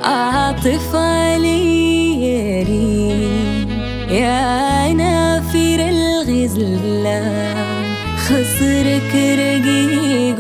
أعطف علي يا ريم يا نافر الغزلان، خصرك رقيق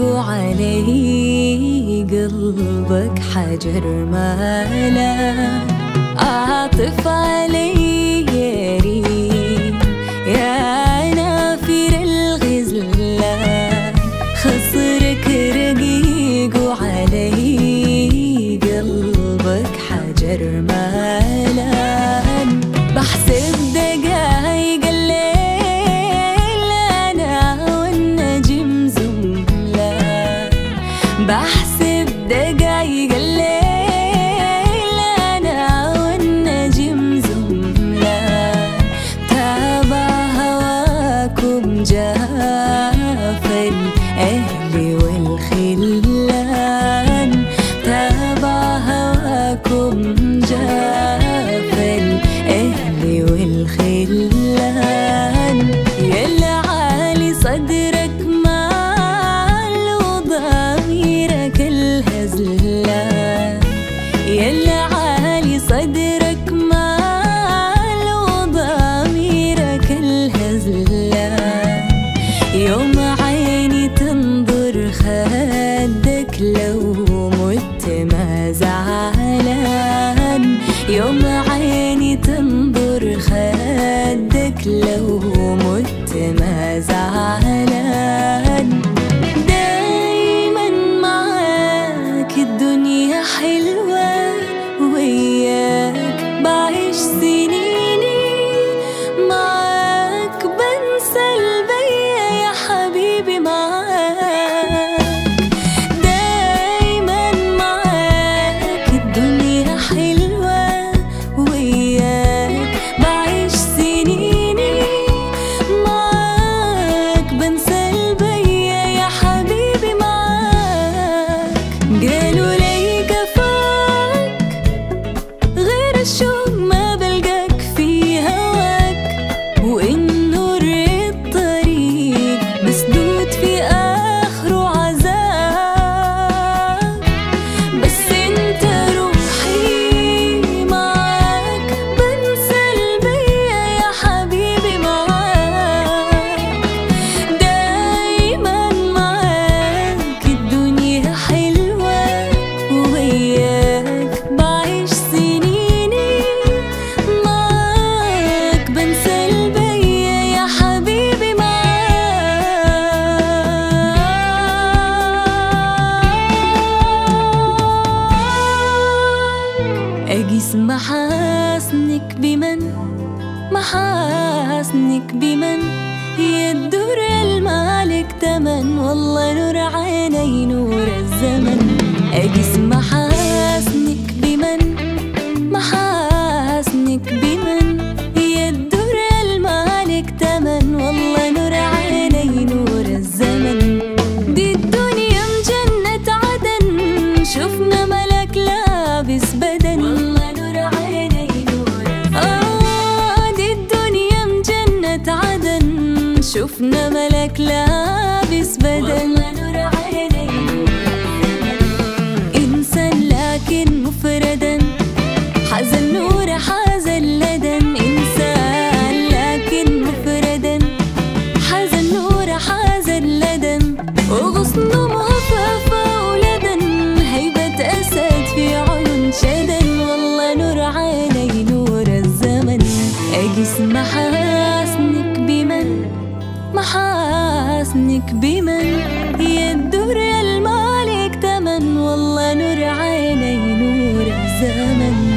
وعلي قلبك حجر مالان. أعطف علي يا ريم يا نافر الغزلان، خصرك رقيق وعلي قلبك حجر مالان. بحسب دقايق الليل أنا والنجم زملان، بحسب دقايق الليل أنا والنجم زملان. تابع هواكم جاف الأهل والخلان، تابع هواكم جاف الأهل والخلان. يلا عالي صدرك مال وضميرك الهزلان، يلا عالي صدرك مال وضميرك الهزلان. يوم عيني تنظر خدك لو مت ما زعلان، يوم عيني تنظر خدك لو مت ما زعلان. دايما معاك الدنيا حلوة، وياك بعيش سنيني، معاك بنسى البيا يا حبيبي معاك. دايما معاك الدنيا حلوة، وياك بعيش سنيني، معاك بنسى البيا يا حبيبي معاك. قالوا لي كفاك غير الشوق ما بلقاك في هواك، وإنه الطريق مسدود في آخره عذاب. بس انت روحي معاك بنسى البيا يا حبيبي معاك. دايما معاك الدنيا حلوة، وياك بعيش سنيني، معاك بنسى البيا يا حبيبي معاك. أقيس محاسنك بمن، محاسنك بمن يدور المالك تمن، والله نور عيني نور الزمن. أقيس محاسنك بمن، محاسنك بمن يدور المالك تمن، والله نور عيني نور الزمن. دي الدنيا مجنة عدن، شفنا ملك لابس بدن، والله نور عيني نور الزمن. دي الدنيا مجنة عدن، شفنا ملك لابس بدن، والله نور عيني نور الزمن. إنسان لكن مفردا، حزن نور حزن لدن. إنسان لكن مفردا، حزن نور حزن لدن. وغصنه مهففة ولدن، هيبة أسد في عيون شدن، والله نور عيني نور الزمن. أقيس محاسنك بمن، محاسنك بمن يدور المالك تمن، والله نور عيني نور الزمن.